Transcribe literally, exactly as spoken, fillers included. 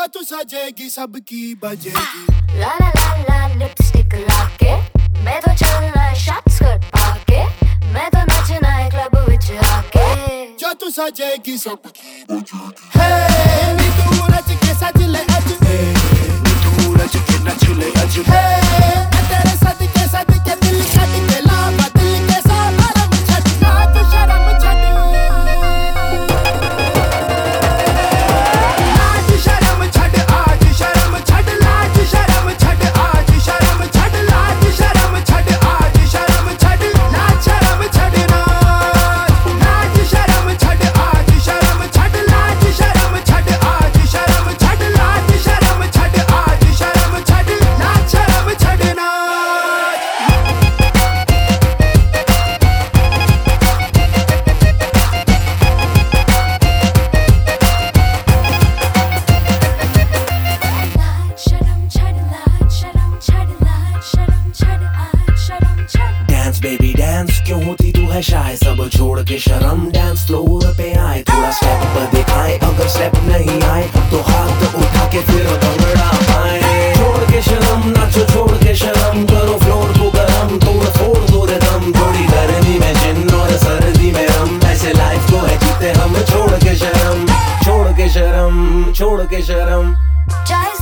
जो तू सजेगी सबकी बजेगी। ला ला ला ला लिपस्टिक लाके मैं तो चलना है शॉर्ट स्कर्ट पाके मैं तो नचना है क्लब विच आके जो तू सजेगी सबकी बजेगी। हे नी तू नच के सज ले अज हे नी तू नच के नच ले अज हे मैं तेरे सद के सद के दिल कट के लावा दिल के साथ भरम छट नाच शर्म छट नाच शर्म छट आज शर्म छट लाज शर्म छट आज शर्म छट लाज शर्म छट आज शर्म छट लाज शर्म छट नाच नाच शर्म छट आज शर्म छट लाज शर्म छट आज शर्म छट लाज शर्म छट आज शर्म छट लाज शर्म छट नाच। Dance baby dance क्यों होती तू है शाय सब छोड़ के शर्म डांस फ्लोर पे आए थोड़ा स्टेप पर दिखाए अगर स्टेप नहीं आए तो हाथ उठा के फिर भंगड़ा पाए छोड़ के शर्म नाचो छोड़ के शर्म करो फ्लोर को गरम तोड़ फोड़ दो रिदम थोड़ी गर्मी में जिन और सर्दी में हम ऐसे लाइफ को है जीते हम छोड़ के शर्म छोड़ के शर्म छोड़ के शर्म चाहे